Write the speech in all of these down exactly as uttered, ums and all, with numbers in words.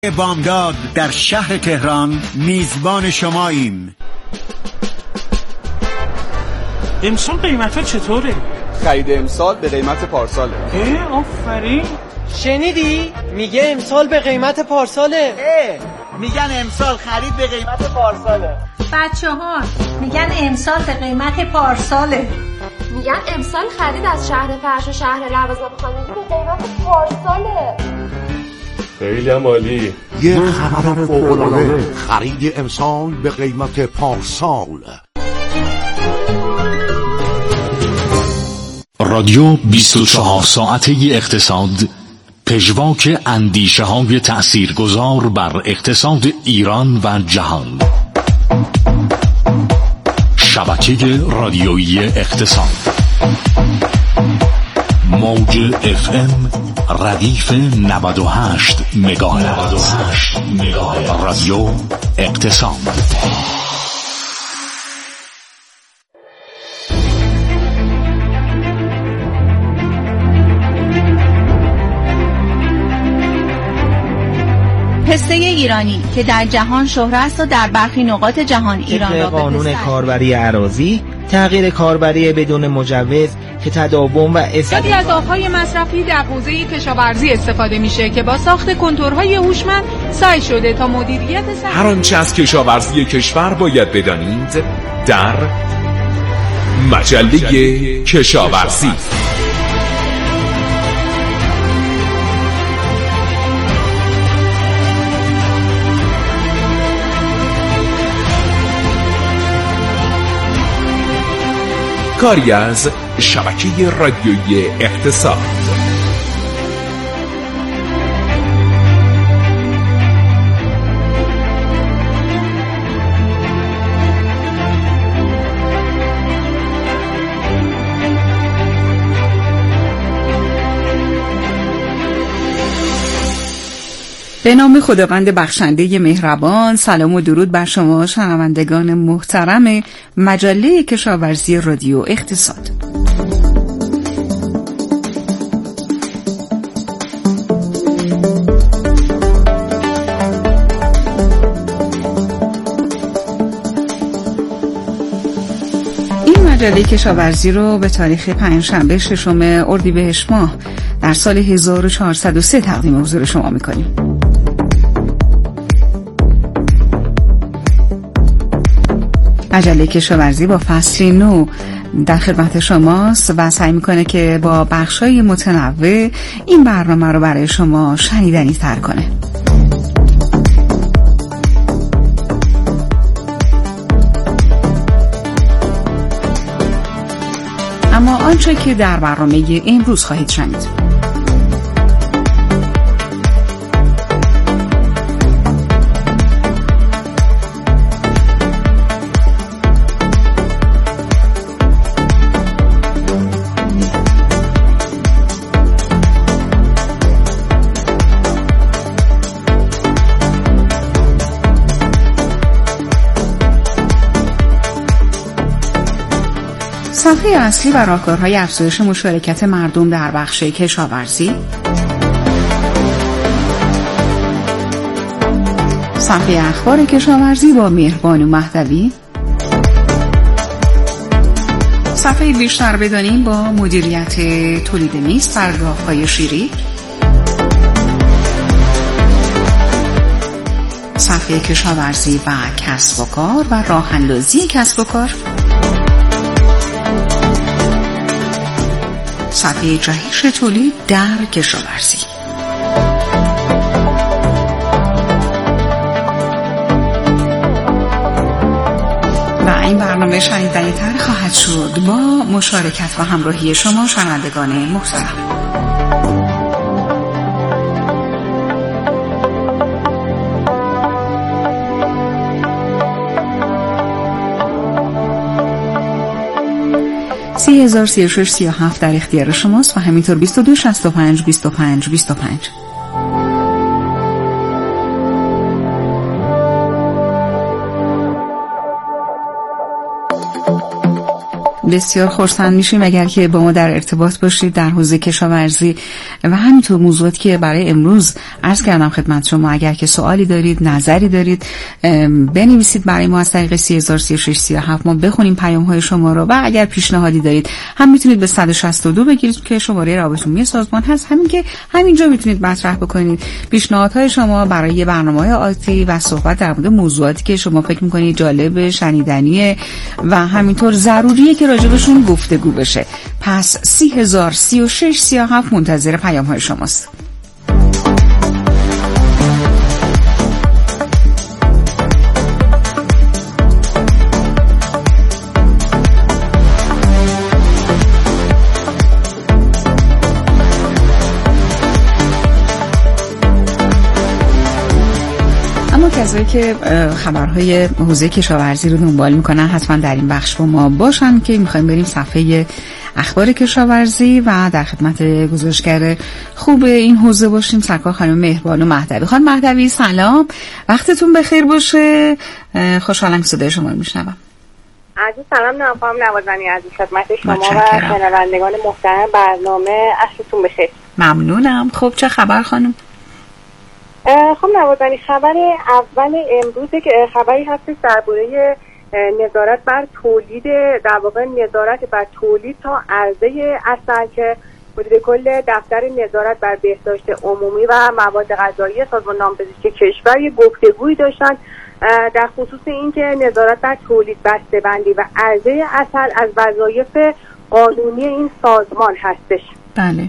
بامداد در شهر تهران میزبان شماییم. امسال قیمتا چطوره؟ خرید امسال به قیمت پارساله. اه آفرین. شنیدی؟ میگه امسال به قیمت پارساله. اه میگن امسال خرید به قیمت پارساله. بچه ها میگن امسال به قیمت پارساله. میگن امسال خرید از شهر فرش و شهر لوازم خانگی به قیمت پارساله. خیلی عالی. یه خبر فوق‌العاده، خرید امسال به قیمت پارسال. رادیو بیست و چهار ساعته اقتصاد، پژواک اندیشه های تأثیرگذار بر اقتصاد ایران و جهان. شبکه رادیویی اقتصاد، موج اف ام ردیف نود و هشت مگاهرتز. رادیو اقتصاد. پسته ایرانی که در جهان شهرت است و در برخی نقاط جهان ایران را به قانون کاربری اراضی، تغییر کاربری بدون مجوز که تداوم و استفاده از آبهای مصرفی در حوزه کشاورزی استفاده میشه که با ساخت کنتورهای هوشمند سعی شده تا مدیریت سخت. هر آنچه از کشاورزی کشور باید بدانید در مجله کشاورزی. کاری از شبکه رادیویی اقتصاد. به نام خداوند بخشنده مهربان. سلام و درود بر شما شنوندگان محترم مجله کشاورزی رادیو اقتصاد. این مجله کشاورزی رو به تاریخ پنجشنبه ششم اردیبهشت ماه در سال هزار و چهارصد و سه تقدیم حضور شما می‌کنیم. مجله کشاورزی با فصلی نو در خدمت شماست و سعی میکنه که با بخشای متنوع این برنامه رو برای شما شنیدنی تر کنه. اما آنچه که در برنامه امروز خواهید شنید: صفحه اصلی و راهکارهای افزایش مشارکت مردم در بخش کشاورزی، صفحه اخبار کشاورزی با مهربانو مهدوی، صفحه بیشتر بدانیم با مدیریت تولید میز در راههای شیری، صفحه کشاورزی و کسب و کار و راه اندازی کسب و کار، صفحه جهش تولید در کشاورزی. و این برنامه شنیدنی تر خواهد شد با مشارکت و همراهی شما شنوندگان محترم. سی هزار سی و شش سی و هفت در اختیار شماست و همینطور بیست و دو شصت و پنج بیست و پنج بیست و پنج. بسیار خرسند میشیم اگر که با ما در ارتباط باشید در حوزه کشاورزی و همینطور موضوعاتی که برای امروز عرض کردم خدمت شما. اگر که سوالی دارید، نظری دارید، بنویسید برای ما از طریق سی هزار و سی و شش سی و هفت، ما بخونیم پیام های شما رو. و اگر پیشنهادی دارید هم میتونید به صد و شصت و دو بگیرید که شماره رابط عمومی سازمان هست، همین که همینجا میتونید مطرح بکنید پیشنهادهای شما برای برنامه‌های آتی و صحبت در مورد موضوعاتی که شما فکر می‌کنید جالب، شنیدنیه و همینطور ضروریه که راجبشون گفتگو بشه. پس سی هزار سی و شش سی و هفت منتظر پیام های شماست. کسایی که خبرهای حوزه کشاورزی رو دنبال میکنن حتما در این بخش با ما باشن که میخوایم بریم صفحه اخبار کشاورزی و در خدمت گزارشگر خوب این حوزه باشیم. سرکار خانم مهربانو مهدوی. خانم مهدوی سلام، وقتتون بخیر باشه. خوشحالم که صدای شما رو میشنوم. عزیز سلام نام نوازنی عزیز خدمت شما و شنوندگان محترم برنامه. عصرتون بخیر. ممنونم. خب چه خبر خانم؟ خب نوازنی خبر اول امروزه که خبری هستش درباره نظارت بر تولید، در واقع نظارت بر تولید تا عرضه عسل که مدیر کل دفتر نظارت بر بهداشت عمومی و مواد غذایی سازمان دامپزشکی کشور یک گفتگویی داشتن در خصوص اینکه نظارت بر تولید، بسته‌بندی و عرضه عسل از وظایف قانونی این سازمان هستش. بله.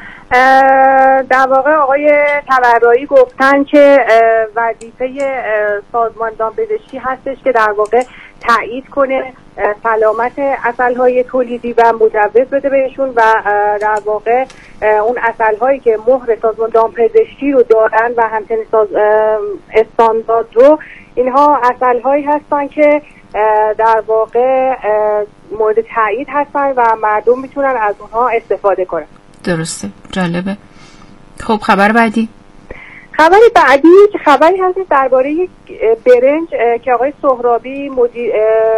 در واقع آقای تبرایی گفتن که وظیفه سازمان دامپزشکی هستش که در واقع تایید کنه سلامت عسل‌های تولیدی و مجوز بده بهشون و در واقع اون عسل‌هایی که مهر سازمان دامپزشکی رو دارن و همچنین ساز استاندارد رو، اینها عسل‌هایی هستن که در واقع مورد تایید هستن و مردم میتونن از اونها استفاده کنن. درسته، جالبه. خب خبر بعدی؟ خبر بعدی که خبری هست درباره برنج که آقای سهرابی مدیر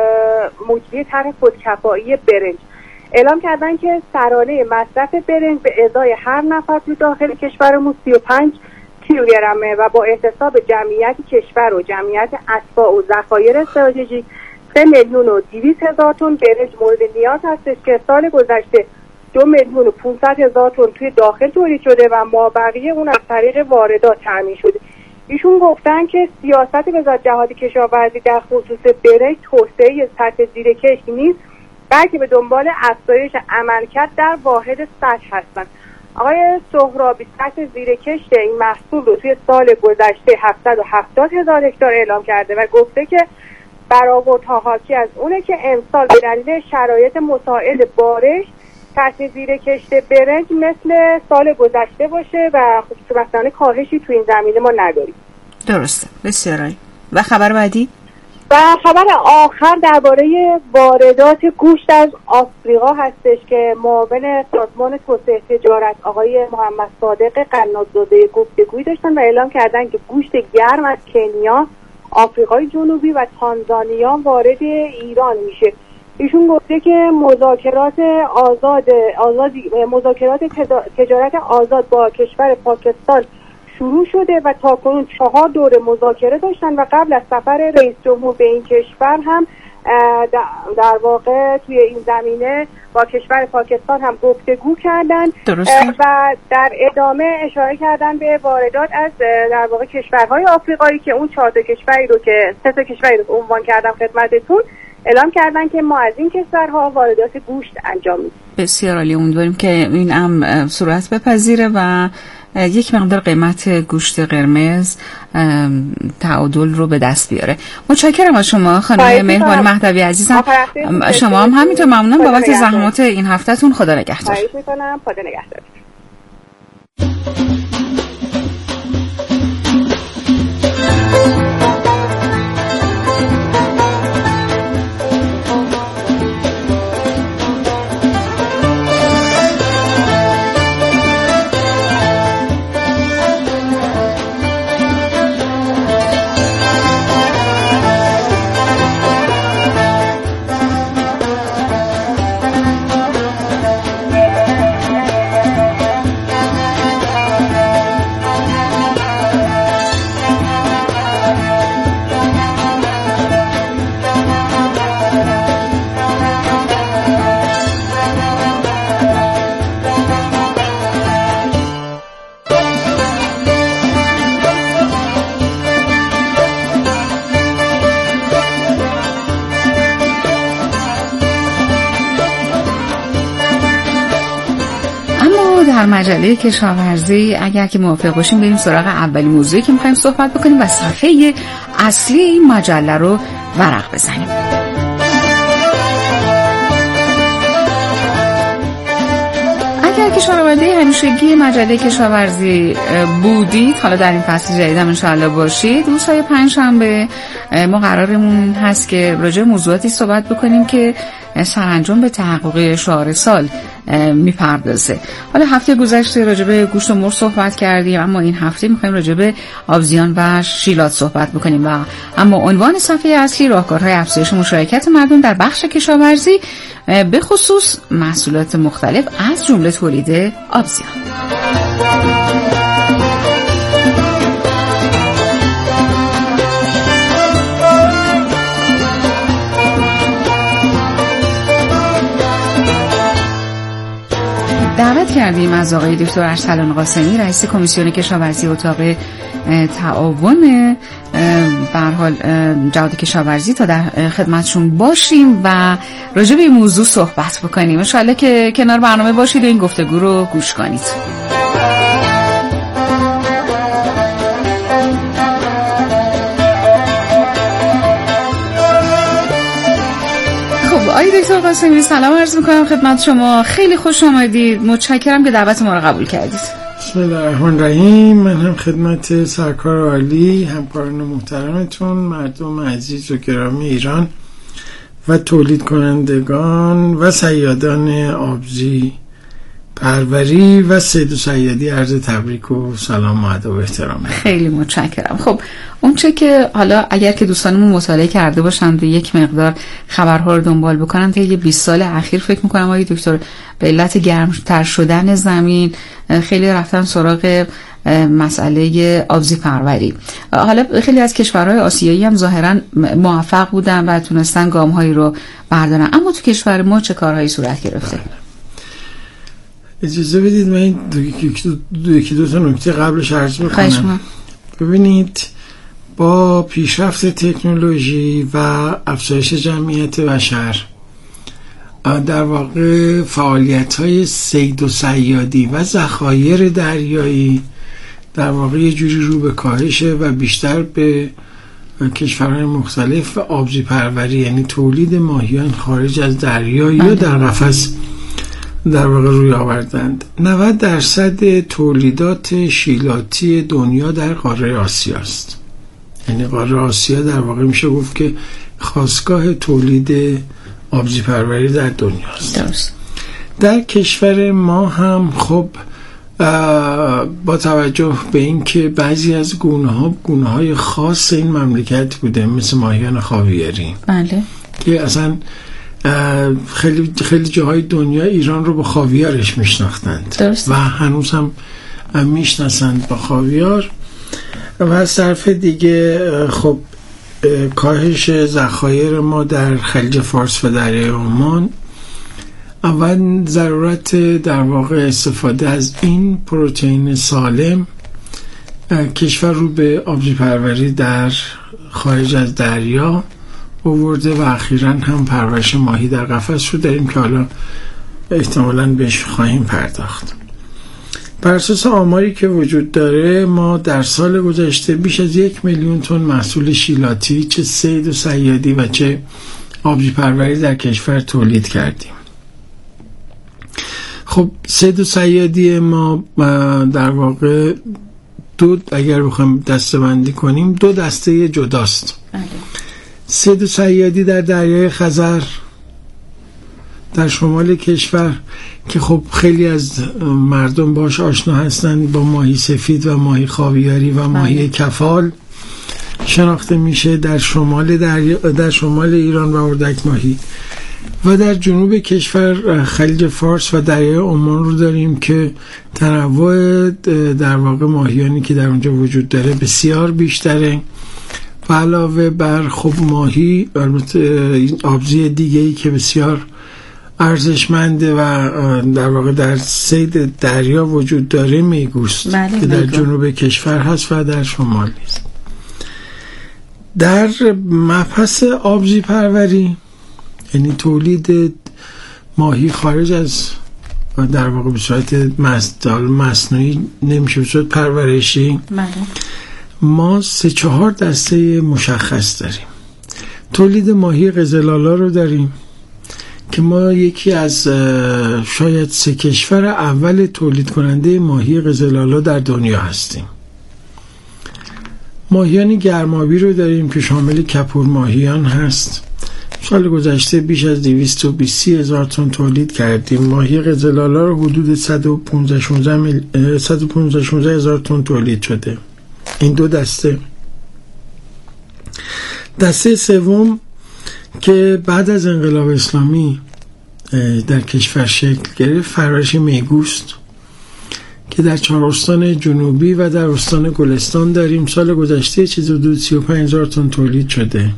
مدیر طرح خودکفایی برنج اعلام کردن که سرانه مصرف برنج به ازای هر نفر تو داخل کشورمون سی و پنج کیلوگرمه و با احتساب جمعیت کشور و جمعیت اتباع و ذخایر استراتژیک سه میلیون و دویست هزار تن برنج مورد نیاز هستش که سال گذشته دو میلیون و پانصد هزار تن توی داخل تولید شده و مابقی اون از طریق واردات تامین شده. ایشون گفتن که سیاست وزارت جهادی کشاورزی در خصوص برنج توسعه سطح زیرکش نیست، بلکه به دنبال افزایش عملکرد در واحد سطح هستند. آقای سهرابی سطح زیرکش این محصول رو توی سال گذشته هفتصد و هفتاد هزار هکتار اعلام کرده و گفته که برآوردها حاکی از اونه که امسال به دلیل شرایط مساعد بارش سطح زیر کشت برنج مثل سال گذشته باشه و خصوص مثلا کاهشی تو این زمینه ما نداریم. درسته، بسیار عالی. و خبر بعدی؟ و خبر آخر درباره واردات گوشت از آفریقا هستش که معاون سازمان توسعه تجارت آقای محمد صادق قنادزاده گفتگویی داشتن و اعلام کردن که گوشت گرم از کنیا، آفریقای جنوبی و تانزانیا وارد ایران میشه. ایشون گفته که مذاکرات آزاد آزادی مذاکرات تجارت آزاد با کشور پاکستان شروع شده و تاکنون چهار دوره مذاکره داشتن و قبل از سفر رئیس جمهور به این کشور هم در واقع توی این زمینه با کشور پاکستان هم گفتگو کردن. درسته. و در ادامه اشاره کردن به واردات از در واقع کشورهای آفریقایی که اون چهار تا کشوری رو که سه تا کشوری رو عنوان کردم خدمتتون اعلام کردن که ما از این کشورها واردات گوشت انجام میدیم. بسیار عالی. امیدواریم که این هم صورت بپذیره و یک مقدار قیمت گوشت قرمز تعادل رو به دست بیاره. متشکرم از شما خانم مهربان مهدوی عزیزم. شما هم همینطور ممنون بابت زحمات این هفتهتون. خدا نگهدار. خواهش می‌کنم. خدا نگهدار. در مجله کشاورزی اگر که موافق باشیم بریم سراغ اولی موضوعی که می‌خوایم صحبت بکنیم و صفحه اصلی این مجله رو ورق بزنیم. اگر که شنونده همیشگی مجله کشاورزی بودید، حالا در این فصل جدید هم انشاءالله باشید، روزهای پنجشنبه ما قرارمون هست که راجع به موضوعاتی صحبت بکنیم که سرانجام به تحقق شعار سال میپردازه. حالا هفته گذشته راجع به گوشت و مرغ صحبت کردیم، اما این هفته میخوایم راجع به آبزیان و شیلات صحبت بکنیم و اما عنوان صفحه اصلی راهکارهای افزایش مشارکت مردم در بخش کشاورزی به خصوص محصولات مختلف از جمله تولید آبزیان. دعوت کردیم از آقای دکتر ارسلان قاسمی، رئیس کمیسیون کشاورزی اتاق تعاون به هر حال جهاد کشاورزی تا در خدمتشون باشیم و راجع به این موضوع صحبت بکنیم. ان شاءالله که کنار برنامه باشید و این گفتگو رو گوش کنید. آقای دکتر قاسمی سلام عرض میکنم خدمت شما، خیلی خوش آمدید، متشکرم که دعوت ما رو قبول کردید. بسم الله الرحمن الرحیم. من هم خدمت سرکار عالی، همکاران محترمتون، مردم عزیز و گرامی ایران و تولید کنندگان و صیادان آبزی پروری و صید و صیادی عرض تبریک و سلام و ادب و احترام. خیلی متشکرم. خب اون چه که حالا اگر که دوستانمون مطالعه کرده باشن و یک مقدار خبرها رو دنبال بکنن، تا یه بیست سال اخیر فکر میکنم آقای دکتر به علت گرمتر شدن زمین خیلی رفتن سراغ مسئله آبزی پروری. حالا خیلی از کشورهای آسیایی هم ظاهرا موفق بودن و تونستن گام‌هایی رو بردارن، اما تو کشور ما چه کارهایی صورت گرفته؟ اجازه بدید من این یکی دو تا نکته قبلش عرض بکنم. ببینید، با پیشرفت تکنولوژی و افزایش جمعیت بشر در واقع فعالیت‌های صید و صیادی و ذخایر دریایی در واقع یه جوری رو به کاهشه و بیشتر به کشورهای مختلف آبزی پروری، یعنی تولید ماهیان خارج از دریا یا در قفس در واقع روی آوردند. نود درصد تولیدات شیلاتی دنیا در قاره آسیا است. یعنی قاره آسیا در واقع میشه گفت که خاصگاه تولید آبزی پروری در دنیا است. درست. در کشور ما هم خب با توجه به اینکه بعضی از گونه‌ها گونه‌های خاص این مملکت بوده، مثل ماهیان خاویاری، بله، که اصلا خیلی خیلی جاهای دنیا ایران رو با خاویارش میشناختند و هنوز هم میشناسند با خاویار. و از طرف دیگه خب کاهش ذخایر ما در خلیج فارس و دریای عمان، اول ضرورت در واقع استفاده از این پروتئین سالم، کشور رو به آبزی پروری در خارج از دریا آورده و اخیراً هم پرورش ماهی در قفس رو داریم که حالا احتمالاً بهش خواهیم پرداخت. بر اساس آماری که وجود داره، ما در سال گذشته بیش از یک میلیون تن محصول شیلاتی، چه صید و صیادی و چه آبزی پروری در کشور تولید کردیم. خب صید و صیادی ما در واقع دو، اگر بخوایم دسته‌بندی کنیم، دو دسته جداست. صید و صیادی در دریای خزر در شمال کشور که خب خیلی از مردم باش آشنا هستند، با ماهی سفید و ماهی خاویاری و ماهی کفال شناخته میشه در شمال دریا، در شمال ایران و اردک ماهی. و در جنوب کشور خلیج فارس و دریای عمان رو داریم که تنوع در واقع ماهیانی که در اونجا وجود داره بسیار بیشتره. و علاوه بر خب ماهی، البته آبزی دیگه‌ای که بسیار ارزشمنده و در واقع در صید دریا وجود داره، میگوست، که در جنوب کشور هست و در شمال نیست. در مبحث آبزی پروری، یعنی تولید ماهی خارج از و در واقع به صورت مصنوعی نمیشه، به صورت پرورشی. بله. ما سه چهار دسته مشخص داریم. تولید ماهی قزلالا رو داریم که ما یکی از شاید سه کشور اول تولید کننده ماهی قزلالا در دنیا هستیم. ماهیان گرمابی رو داریم که شامل کپور ماهیان هست. سال گذشته بیش از دویست و بیست هزار تن تولید کردیم. ماهی قزلالا رو حدود صد و پانزده شانزده هزار تن تولید شده. این دو دسته. دسته سوم که بعد از انقلاب اسلامی در کشور شکل گرفت، پرورش میگوست که در چهار استان جنوبی و در استان گلستان داریم. سال گذشته چیز حدود سی و پنج هزار تن تولید شده.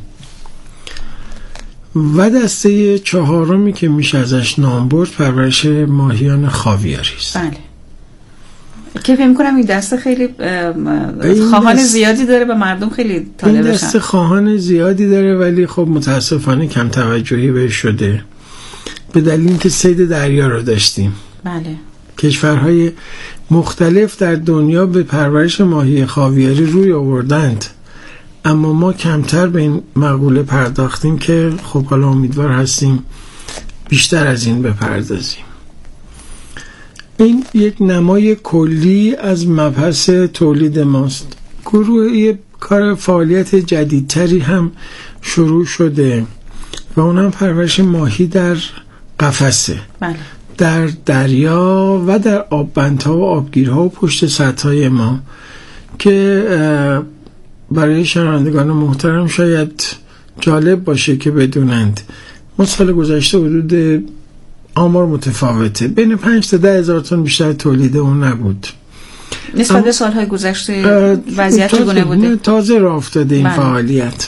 و دسته چهارمی که میشه ازش نام برد پرورش ماهیان خاویاری است. بله. که فکر می‌کنم این دسته خیلی خواهان دست... زیادی داره و مردم خیلی طالب بشن. این دسته خواهان زیادی داره ولی خب متاسفانه کم توجهی بهش شده به دلیل اینکه صید دریا رو داشتیم. بله. کشورهای مختلف در دنیا به پرورش ماهی خاویاری روی آوردند، اما ما کمتر به این مقوله پرداختیم که خب حالا امیدوار هستیم بیشتر از این بپردازیم. این یک نمای کلی از مبحث تولید ماست. گروه یک کار فعالیت جدیدتری هم شروع شده و اون هم پرورش ماهی در قفسه. بله. در دریا و در آببندها و آبگیرها و پشت سطح‌های ما که برای شنوندگان محترم شاید جالب باشه که بدونند ما سال گذشته حدود آمار متفاوته، بین پنج تا ده هزار تن بیشتر تولید اون نبود. نسبت به سالهای گذشته وضعیت چگونه بوده؟ تازه راه افتاده این بله. فعالیت.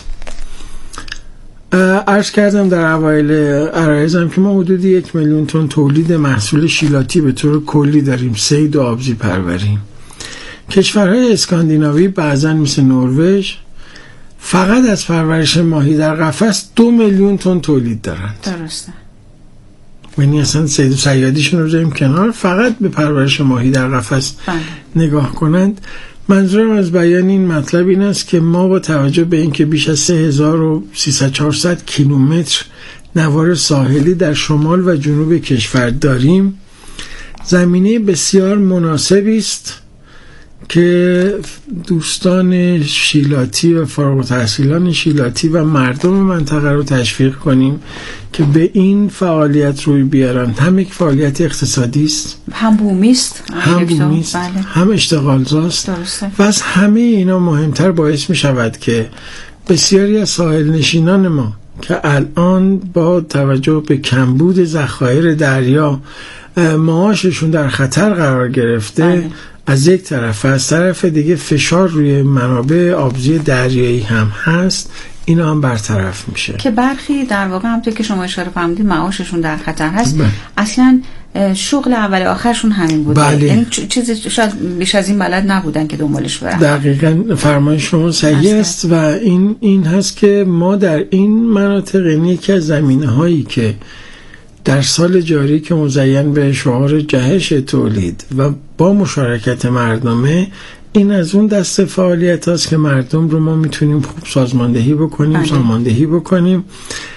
عرض کردم در اوایل عرایزم که ما حدود یک میلیون تن تولید محصول شیلاتی به طور کلی داریم، صید و آبزی پروری. کشورهای اسکاندیناوی بعضن مثل نروژ فقط از پرورش ماهی در قفس دو میلیون تن تولید دارند. درسته. یعنی اصلا صید و صیادیشون رو بذاریم کنار، فقط به پرورش ماهی در قفس نگاه کنند. منظورم از بیان این مطلب این است که ما با توجه به اینکه بیش از سه هزار و سیصد چهارصد کیلومتر نوار ساحلی در شمال و جنوب کشور داریم، زمینه بسیار مناسبی است که دوستان شیلاتی و فارغ التحصیلان شیلاتی و مردم منطقه رو تشویق کنیم که به این فعالیت روی بیارن. هم یک فعالیت اقتصادی است، هم بومی است، هم بومی است، بله. هم اشتغالزاست و از همه اینا مهمتر باعث می شود که بسیاری از ساحل نشینان ما که الان با توجه به کمبود ذخایر دریا معاششون در خطر قرار گرفته، بله. از یک طرف و از طرف دیگه فشار روی منابع آبزی دریایی هم هست، اینا هم برطرف میشه که برخی در واقع همونطور که شما اشاره فرمودید معاششون در خطر هست. بله. اصلا شغل اول آخرشون همین بوده. بله. یعنی چیزی شاید بیش از این بلد نبودن که دنبالش برن. دقیقاً فرمای شما صحیح است و این این هست که ما در این مناطق یکی از زمینه‌هایی که در سال جاری که مزین به شعار جهش تولید و با مشارکت مردمه، این از اون دسته فعالیت هست که مردم رو ما میتونیم خوب سازماندهی بکنیم، بله. ساماندهی بکنیم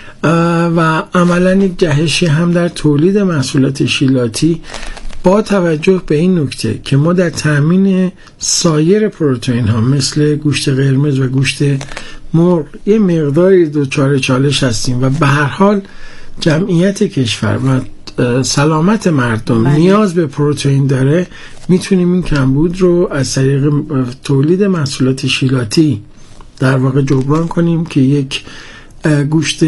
و عملا یک جهشی هم در تولید محصولات شیلاتی با توجه به این نکته که ما در تامین سایر پروتئین ها مثل گوشت قرمز و گوشت مرغ یه مقداری دوچار چالش هستیم و به هر حال جمعیت کشور و سلامت مردم بله. نیاز به پروتئین داره، میتونیم این کمبود رو از طریق تولید محصولات شیلاتی در واقع جبران کنیم که یک گوشت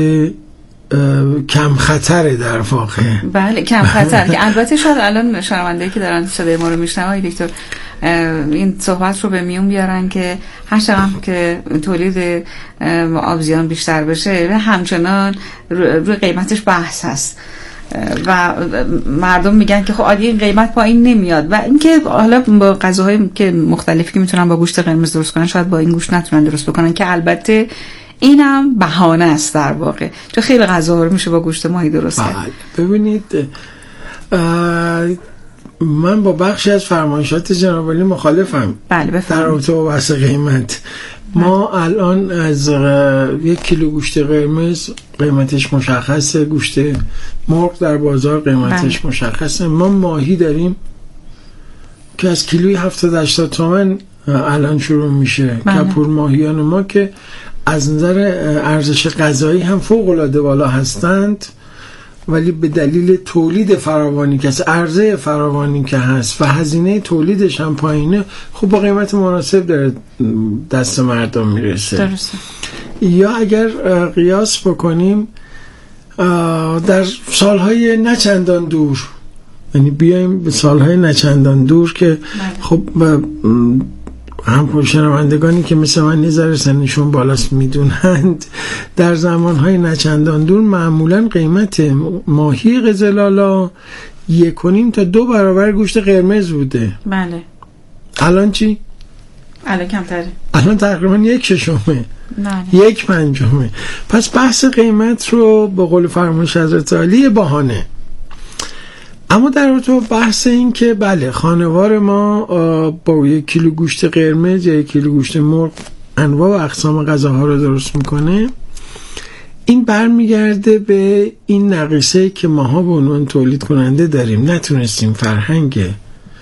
کم خطره در واقع. بله کم خطر که البته شاید الان شنونده‌ای که دارن صدای ما رو میشنون دکتر این صحبت رو به میون بیارن که هر چقدر که تولید آبزیان بیشتر بشه همچنان روی قیمتش بحث هست و مردم میگن که خب عادی این قیمت پایین نمیاد و اینکه حالا با غذاهای که مختلفی که میتونن با گوشت قرمز درست کنن شاید با این گوشت نتونن درست بکنن که البته اینم بهانه است در واقع، چون خیلی غذاها رو میشه با گوشت ماهی درست کرد. ببینید من با بخشی از فرمایشات جناب عالی مخالفم. بله بفرمایید. در رابطه با بحث قیمت ما الان از یک کیلو گوشت قرمز قیمتش مشخصه، گوشت مرغ در بازار قیمتش بله. مشخصه. ما ماهی داریم که از کیلوی هفتاد هشتاد تومن الان شروع میشه. بله. کپور ماهیان ما که از نظر ارزش غذایی هم فوق العاده بالا هستند، ولی به دلیل تولید فراوانی که از عرضه فراوانی که هست و هزینه تولیدش هم پایینه، خب با قیمت مناسب داره دست مردم میرسه. درسته. یا اگر قیاس بکنیم در سالهای نچندان دور، یعنی بیایم به سالهای نچندان دور که خب هم شنوندگانی که مثل من نظر سنشون بالاست میدونند، در زمانهای نچندان دور معمولا قیمت ماهی قزلالا یک و نیم تا دو برابر گوشت قرمز بوده. بله. الان چی؟ الان کمتره. الان تقریبا یک ششمه. بله. یک پنجمه. پس بحث قیمت رو به قول فرمایش حضرت عالی بهانه. اما در رابطه بحث این که بله خانوار ما با یک کیلو گوشت قرمز یا یک کیلو گوشت مرغ انواع و اقسام غذاها رو درست میکنه، این برمیگرده به این نقیصه که ماها به عنوان تولید کننده داریم نتونستیم فرهنگ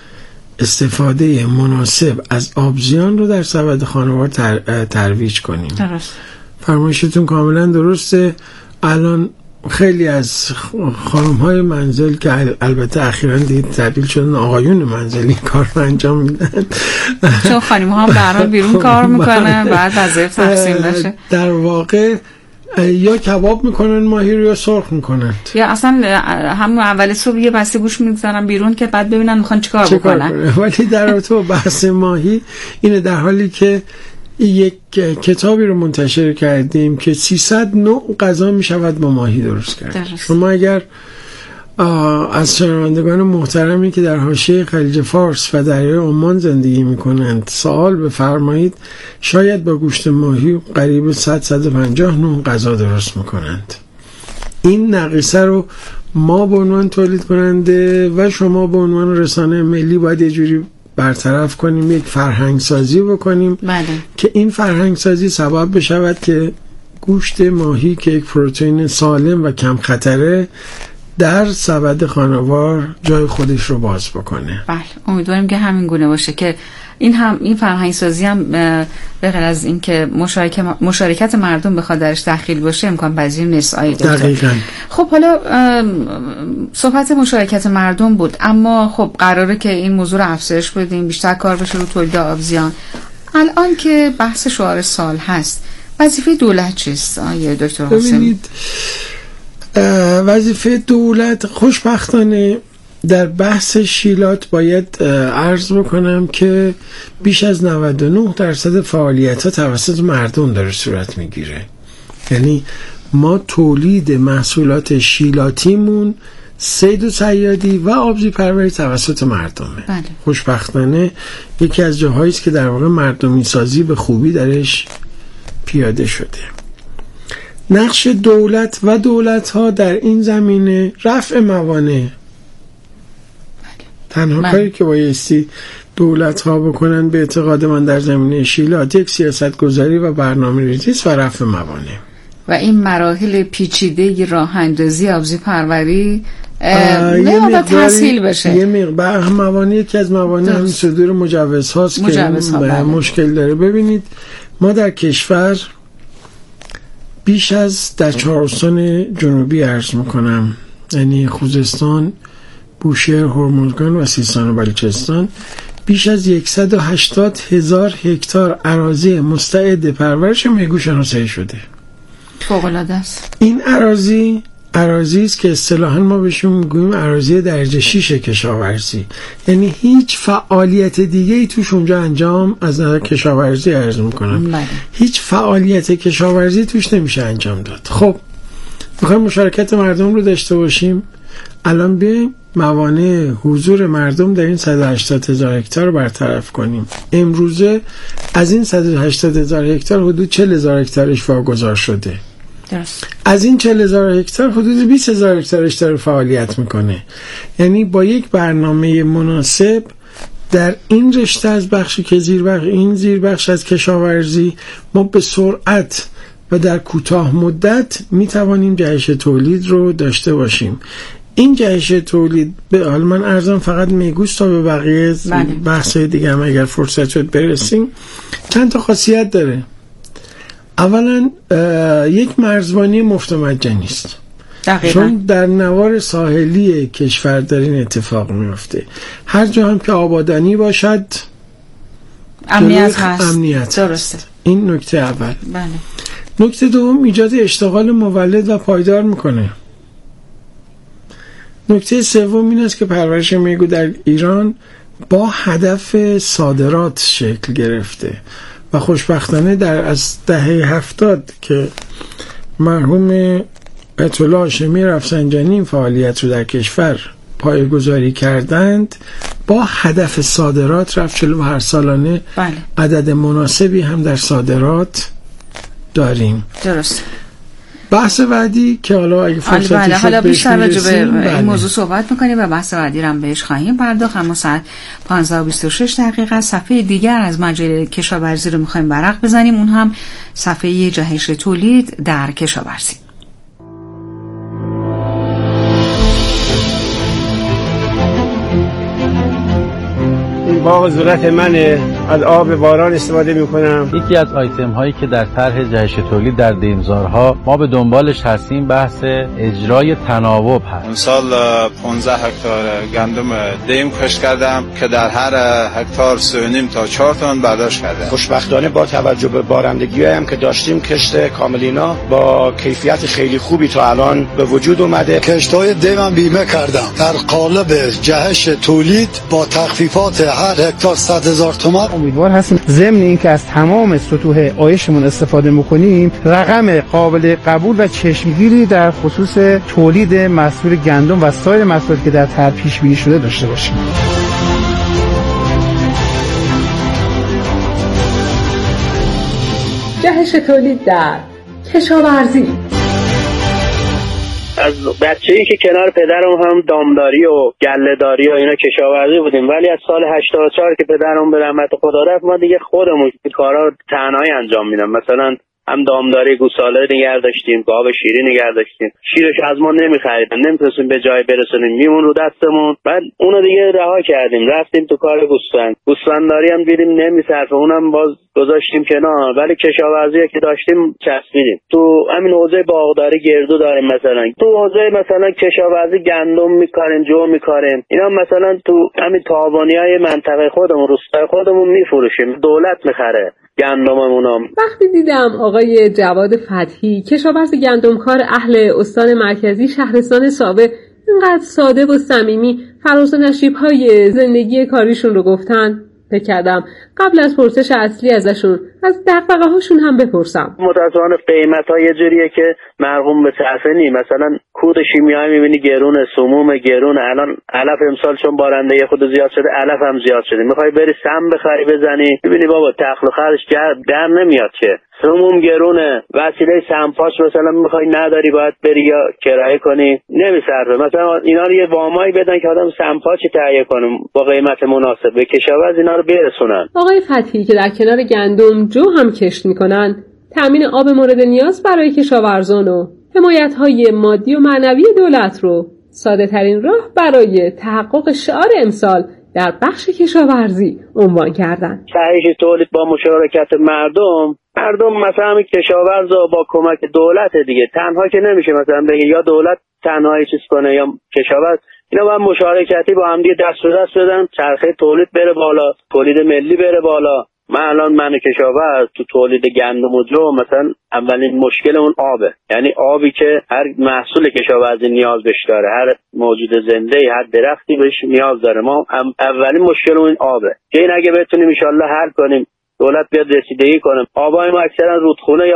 استفاده مناسب از آبزیان رو در سبد خانوار تر، ترویج کنیم. درست. فرمایشتون کاملا درسته. الان خیلی از خانم های منزل که البته اخیراً دیگه تبدیل شدن آقایون منزل این کار رو انجام میدن، چون خانم ها هم به هر حال بیرون کار میکنن بعد وظایف تقسیم بشه، در واقع یا کباب میکنن ماهی رو یا سرخ میکنن، یا اصلا همون اول صبح یه بسته گوشت میذارن بیرون که بعد ببینن میخوان چیکار بکنن. ولی در رابطه با بحث ماهی اینه، در حالی که یک کتابی رو منتشر کردیم که سیصد نوع غذا می شود با ماهی درست کرد. شما اگر از شنوندگان محترمی که در حاشیه خلیج فارس و دریای عمان زندگی می کنند سوال بفرمایید، شاید با گوشت ماهی قریب صد تا صد و پنجاه نوع غذا درست می کنند. این نقیصه رو ما به عنوان تولید کننده و شما به عنوان رسانه ملی باید یه جوری برطرف کنیم، یک فرهنگ سازی بکنیم. بله. که این فرهنگ سازی سبب بشود که گوشت ماهی که یک پروتئین سالم و کم خطره در سبد خانوار جای خودش رو باز بکنه. بله، امیدواریم که همین گونه باشه که این هم این فرهنگ سازی هم به غیر از این که مشارکت مشارکت مردم بخواد درش دخیل باشه امکان پذیر نیست. آیه دکتر. دقیقاً. خب حالا صحبت مشارکت مردم بود، اما خب قراره که این موضوع رو افزایش بدیم، بیشتر کار بشه رو تولید آبزیان. الان که بحث شعار سال هست، وظیفه دولت چیست آیه دکتر حسین؟ ببینید وظیفه دولت خوشبختانه در بحث شیلات باید عرض بکنم که بیش از نود و نه درصد فعالیت ها توسط مردم داره صورت میگیره. یعنی ما تولید محصولات شیلاتیمون صید و صیادی و آبزی پروری توسط مردمه. بله. خوشبختانه یکی از جاهایی است که در واقع مردمی سازی به خوبی درش پیاده شده. نقش دولت و دولت ها در این زمینه رفع موانع. تنها من. کاری که بایستی دولت ها بکنن به اعتقاد من در زمینه شیلات یک سیاست گذاری و برنامه ریزی و رفع موانع و این مراحل پیچیده راه اندازی آبزی پروری نه تسهیل بشه. یه مقدار موانعی که از موانع همین صدور مجوز هاست مجوز که بله. مشکل داره. ببینید ما در کشور بیش از در چهار استان جنوبی عرض میکنم، یعنی خوزستان، بوشهر، هرمزگان و سیستان و بلوچستان، بیش از صد و هشتاد هزار هکتار اراضی مستعد پرورش میگو شناسایی شده. فوق‌العاده است. این اراضی اراضی است که اصطلاحاً ما بهشون میگوییم اراضی درجه شش کشاورزی، یعنی هیچ فعالیت دیگه ای توش اونجا انجام از نظر کشاورزی عرض میکنم بله. هیچ فعالیت کشاورزی توش نمیشه انجام داد. خب میخوایم مشارکت مردم رو داشته باشیم. الان بیایم موانع حضور مردم در این صد و هشتاد هزار هکتار رو برطرف کنیم. امروزه از این صد و هشتاد هزار هکتار حدود چهل هزار هکتارش واگذار شده. درست. از این چهل هزار هکتار حدود بیست هزار هکتارش داره فعالیت میکنه. یعنی با یک برنامه مناسب در این رشته از بخشی که زیر بخش این زیر بخش از کشاورزی ما به سرعت و در کوتاه مدت میتوانیم جهش تولید رو داشته باشیم. این جهش تولید به حال من ارزم فقط میگوست تا به بقیه بحثای دیگه هم اگر فرصت شد برسیم. چند تا خاصیت داره. اولا یک مرزبانی مفت و مجانی است، چون در نوار ساحلی کشور در این اتفاق میفته. هر جا هم که آبادانی باشد امنیت هست. امنیت درسته. هست. این نکته اول. بله. نکته دوم ایجاد اشتغال مولد و پایدار میکنه. نکته سوم این است که پرورش میگو در ایران با هدف صادرات شکل گرفته و خوشبختانه در از دهه هفتاد که مرحوم آیت الله هاشمی رفسنجانی این فعالیت رو در کشور پایه‌گذاری کردند، با هدف صادرات رفت جلو و هر سالانه بله. عدد مناسبی هم در صادرات داریم. درست. بحث بعدی که حالا اگه فرصتی بله. شد حالا بیشتر راجع به بله. این موضوع صحبت می‌کنیم و بحث بعدی رو هم بهش خواهیم پرداخت. اما ساعت پانزده و بیست و شش دقیقه صفحه دیگر از مجله کشاورزی رو می‌خوایم ورق بزنیم، اون هم صفحه جهش تولید در کشاورزی. باغ ذرت منه، از آب باران استفاده میکنم. یکی از آیتم هایی که در طرح جهش تولید در دیمزارها ما به دنبالش هستیم بحث اجرای تناوب هست. امسال پانزده هکتار گندم دیم کشت کردم که در هر هکتار سه و نیم تا چهار تن برداشت کردم. خوشبختانه با توجه به بارندگی هم که داشتیم کشت کاملینا با کیفیت خیلی خوبی تا الان به وجود اومده. کشت‌های دیمم بیمه کردم در قالب جهش تولید با تخفیفات هر هکتار صد هزار تومان. امیدوار هستیم ضمن اینکه از تمام سطوح آیشمون استفاده میکنیم رقم قابل قبول و چشمگیری در خصوص تولید محصول گندم و سایر محصولاتی که در طرح پیش بینی شده داشته باشیم. جهش تولید در کشاورزی. از بچه‌ای که کنار پدرم هم دامداری و گله‌داری و اینا کشاورزی بودیم، ولی از سال هشتاد و چهار که پدرم به رحمت خدا رفت ما دیگه خودمون کارا تنهایی انجام میدم. مثلا هم دامداری گوساله نگه داشتیم، گاو شیری نگه داشتیم. شیرش از ما نمیخریدن، نمیتونستیم به جای برسونیم، میمون رو دستمون. بعد اونو دیگه رها کردیم، رفتیم تو کار گوسفند. گوسفندداری هم دیدیم نمیصرفه، اونم باز گذاشتیم کنار. ولی کشاورزی که داشتیم چسبیدیم. تو همین حوزه باغداری گردو داریم، مثلا تو حوزه مثلا کشاورزی گندم میکاریم، جو میکاریم. اینا مثلا تو همین تاوانیای منطقه خودمون، روستای خودمون میفروشیم، دولت میخره گندممونم. وقتی دیدم آقای جواد فتحی کشاورز گندمکار اهل استان مرکزی شهرستان ساوه اینقدر ساده و صمیمی فراز و نشیب‌های زندگی کاریشون رو گفتن، فکر کردم قبل از پرسش اصلی ازشون از دغدغه‌هاشون هم بپرسم. متأسفانه قیمت‌ها یه جوریه که مرغوم به صرفه نی. مثلا کود شیمیایی می‌بینی گرونه، سموم گرونه. الان علف امسال چون بارندگی خود زیاد شده علف هم زیاد شده. می‌خوای بری سم بخری بزنی، می‌بینی بابا تخل و خرش در نمیاد که. سموم گرونه، وسیله سمپاش مثلا میخوای نداری باید بری یا کرایه کنی، نمیصرفه. مثلا اینا رو یه وامایی بدن که آدم سمپاچی تهیه کنه با قیمت مناسب به کشاورز اینا رو برسونن. آقای فتحی که در کنار گندم جو هم کشت میکنن، تامین آب مورد نیاز برای کشاورزان و حمایت‌های مادی و معنوی دولت رو ساده ترین راه برای تحقق شعار امسال در بخش کشاورزی عنوان کردن. جهش تولید با مشارکت مردم مردم مثلا همین کشاورز با کمک دولت دیگه، تنها که نمیشه مثلا بگه یا دولت تنهایی چیز کنه یا کشاورز. اینا باید مشارکتی با هم دیگه دست به دست بدن، چرخه تولید بره بالا، تولید ملی بره بالا. من الان من کشاورز تو تولید گندم و جو مثلا اولین مشکل اون آبه، یعنی آبی که هر محصول کشاورزی نیاز بهش داره، هر موجود زنده هر درختی بهش نیاز داره. ما اولین مشکل اون آبه که این اگه بتونیم ان شاء الله حل کنیم، دولت بیاد رسیدگی کنه. آبای ما اکثرا رودخونه یا